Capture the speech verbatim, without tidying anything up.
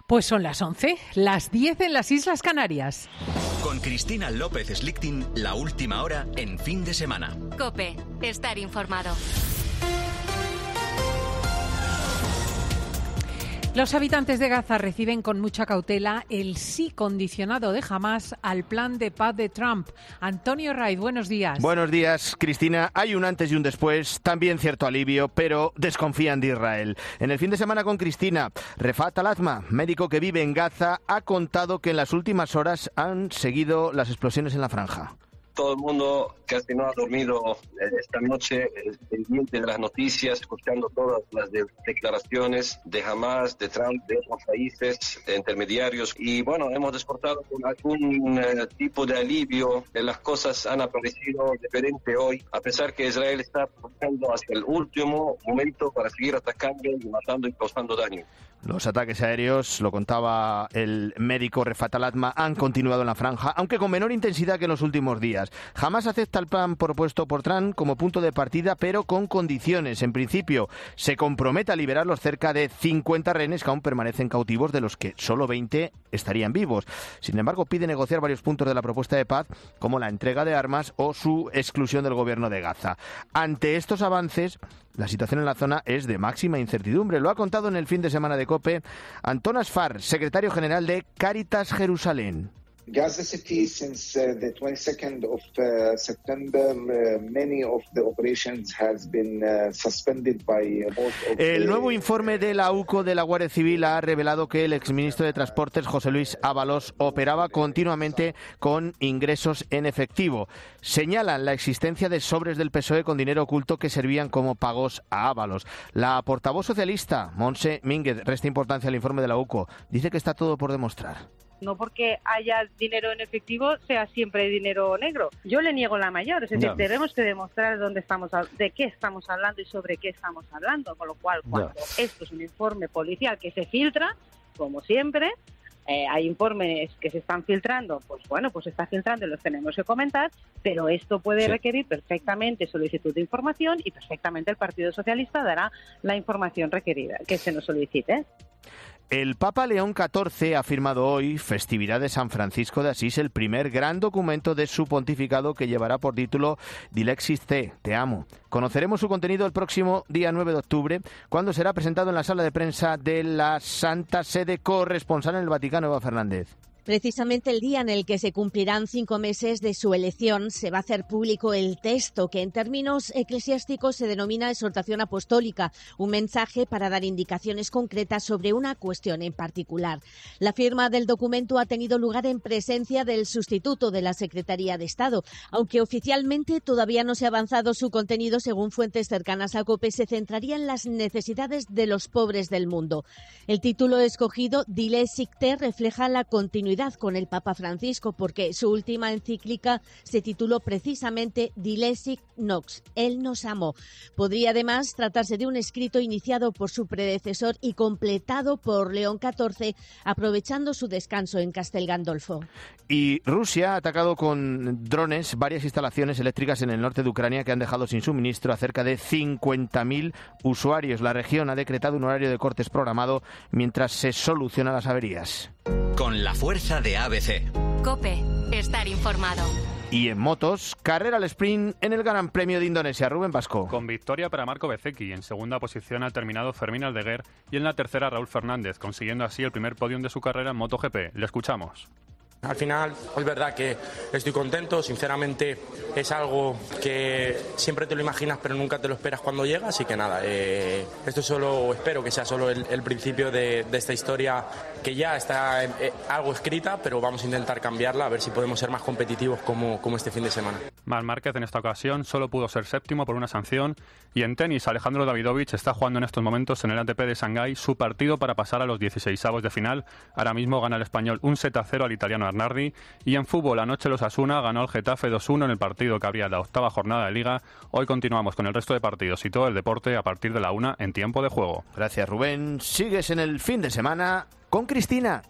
Pues son las once, las diez en las Islas Canarias. Con Cristina López Slichting, la última hora en fin de semana. COPE, estar informado. Los habitantes de Gaza reciben con mucha cautela el sí condicionado de Hamás al plan de paz de Trump. Antonio Raiz, buenos días. Buenos días, Cristina. Hay un antes y un después, también cierto alivio, pero desconfían de Israel. En el fin de semana con Cristina, Refat Al-Atma, médico que vive en Gaza, ha contado que en las últimas horas han seguido las explosiones en la franja. Todo el mundo casi no ha dormido esta noche, pendiente de las noticias, escuchando todas las de declaraciones de Hamás, de Trump, de otros países de intermediarios. Y bueno, hemos despertado con algún eh, tipo de alivio. Las cosas han aparecido diferente hoy, a pesar que Israel está buscando hasta el último momento para seguir atacando y matando y causando daño. Los ataques aéreos, lo contaba el médico Refat Al-Atma, han continuado en la franja, aunque con menor intensidad que en los últimos días. Hamás acepta el plan propuesto por Trump como punto de partida, pero con condiciones. En principio, se compromete a liberar los cerca de cincuenta rehenes que aún permanecen cautivos, de los que solo veinte estarían vivos. Sin embargo, pide negociar varios puntos de la propuesta de paz, como la entrega de armas o su exclusión del gobierno de Gaza. Ante estos avances, la situación en la zona es de máxima incertidumbre. Lo ha contado en el fin de semana de COPE Antón Asfar, secretario general de Cáritas Jerusalén. Gaza City, since uh, the twenty-second of uh, September, uh, many of the operations has been uh, suspended by uh, most of El the... nuevo informe de la U C O de la Guardia Civil ha revelado que el exministro de Transportes, José Luis Ábalos, operaba continuamente con ingresos en efectivo. Señalan la existencia de sobres del P S O E con dinero oculto que servían como pagos a Ábalos. La portavoz socialista, Montse Mínguez, resta importancia al informe de la U C O. Dice que está todo por demostrar. No porque haya dinero en efectivo sea siempre dinero negro. Yo le niego la mayor, es decir, no. Debemos que demostrar dónde estamos, de qué estamos hablando y sobre qué estamos hablando, con lo cual cuando no. Esto es un informe policial que se filtra, como siempre, eh, hay informes que se están filtrando, pues bueno, pues se está filtrando y los tenemos que comentar, pero esto puede sí. requerir perfectamente solicitud de información y perfectamente el Partido Socialista dará la información requerida, que se nos solicite. El Papa León catorce ha firmado hoy, festividad de San Francisco de Asís, el primer gran documento de su pontificado que llevará por título Dilexis Te, Te amo. Conoceremos su contenido el próximo día nueve de octubre, cuando será presentado en la sala de prensa de la Santa Sede. Corresponsal en el Vaticano, Eva Fernández. Precisamente el día en el que se cumplirán cinco meses de su elección, se va a hacer público el texto que en términos eclesiásticos se denomina exhortación apostólica, un mensaje para dar indicaciones concretas sobre una cuestión en particular. La firma del documento ha tenido lugar en presencia del sustituto de la Secretaría de Estado, aunque oficialmente todavía no se ha avanzado su contenido. Según fuentes cercanas a COPE, se centraría en las necesidades de los pobres del mundo. El título escogido, Dilexis Te, refleja la continuidad con el Papa Francisco, porque su última encíclica se tituló precisamente Dilexis Nox, Él nos amó. Podría además tratarse de un escrito iniciado por su predecesor y completado por León catorce, aprovechando su descanso en Castel Gandolfo. Y Rusia ha atacado con drones varias instalaciones eléctricas en el norte de Ucrania que han dejado sin suministro a cerca de cincuenta mil usuarios. La región ha decretado un horario de cortes programado mientras se solucionan las averías. Con la fuerza de A B C. COPE, estar informado. Y en motos, carrera al sprint en el Gran Premio de Indonesia. Rubén Vasco. Con victoria para Marco Bezzecchi. En segunda posición ha terminado Fermín Aldeguer y en la tercera Raúl Fernández, consiguiendo así el primer podium de su carrera en MotoGP. Le escuchamos. Al final, es verdad que estoy contento, sinceramente es algo que siempre te lo imaginas pero nunca te lo esperas cuando llega, así que nada, eh, esto solo, espero que sea solo el, el principio de, de esta historia que ya está eh, algo escrita, pero vamos a intentar cambiarla, a ver si podemos ser más competitivos como, como este fin de semana. Marc Márquez en esta ocasión solo pudo ser séptimo por una sanción, y en tenis Alejandro Davidovich está jugando en estos momentos en el A T P de Shanghái su partido para pasar a los dieciseisavos de final. Ahora mismo gana el español un set a cero al italiano Arnardi. Y en fútbol, anoche los Asuna ganó al Getafe dos uno en el partido que abría la octava jornada de Liga. Hoy continuamos con el resto de partidos y todo el deporte a partir de la una en Tiempo de Juego. Gracias, Rubén. Sigues en el fin de semana con Cristina.